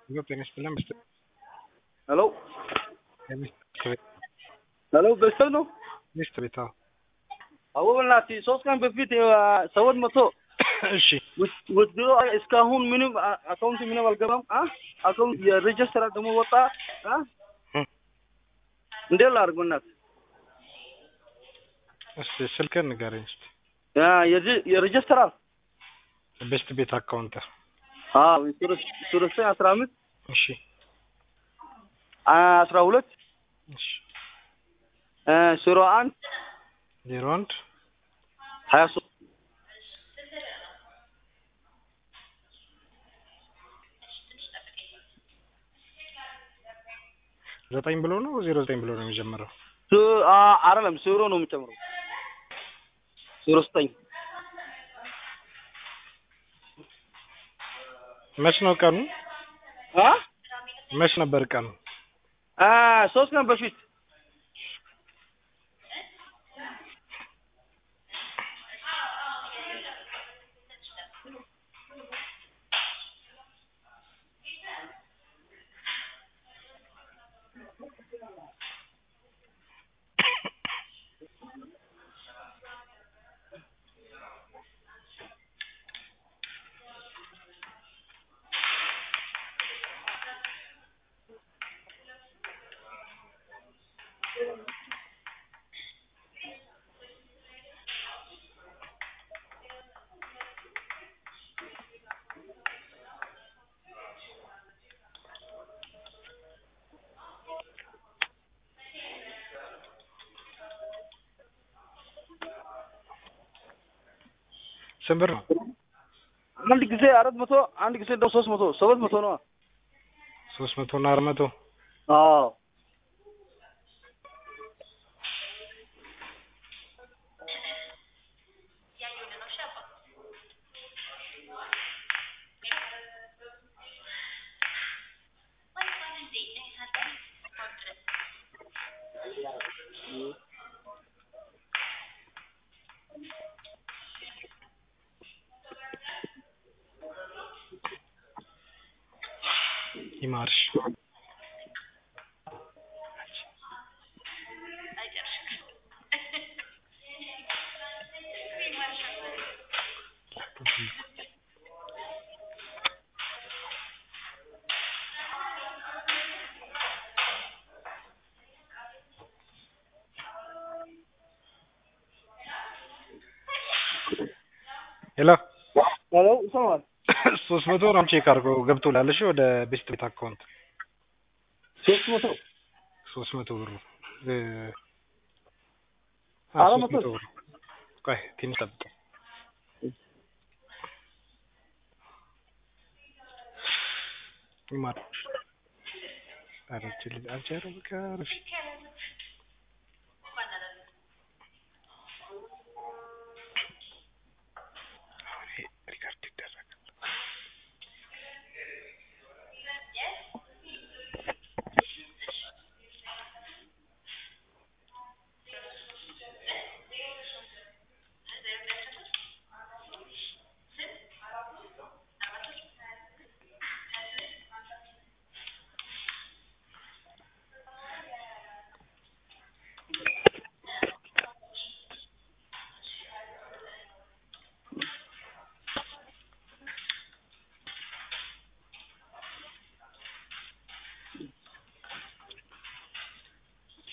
Yo tienes problemas. Hello? Listo, Hello, በሰው ነው? listo, ቤታ። አወላቲ ሶስት ቀን በፊት ሰዎች መቶ እሺ ወስዶ እስካሁን ምንም አካውንት ምንም አልገባም። አካውንት የሬጅስተር ደግሞ ወጣ። እንዴት ላድርግ እናት? እስቲ ስልክህን ንገረኝ እስቲ። የሬጅስተር ቤስት ቤት አካውንት። ሱረስ 15 እሺ 12 እሺ 01 01 23 9 ብሎ ነው 09 ብሎ ነው የሚጀምረው? አይደለም ሱሮ ነው የሚጨምረው። ሱሮ 9 መች ነው ቀኑ? መች ነበር ቀኑ? ሶስት ቀን በፊት ስንት ብር ነው? አንድ ጊዜ 400 አንድ ጊዜ 300 700 ነው። 300 እና 400 አዎ ይማርሽ። ሄሎ ሄሎ ይሰማል? 300 ነው ቼክ አድርገው ገብቶላል። እሺ ወደ ቤስት ቤት አካውንት 300 ብር ነው። 300 ብር። ቆይ ትንሽ ጠብቅ። ይማርሽ። አረችልኝ አንቺ አረብካ